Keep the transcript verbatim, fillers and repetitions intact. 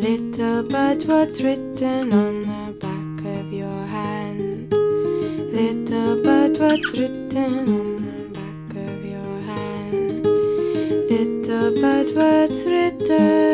Little bird, what's written on the back of your hand? Little bird, what's written on the back of your hand? Little bird, what's written?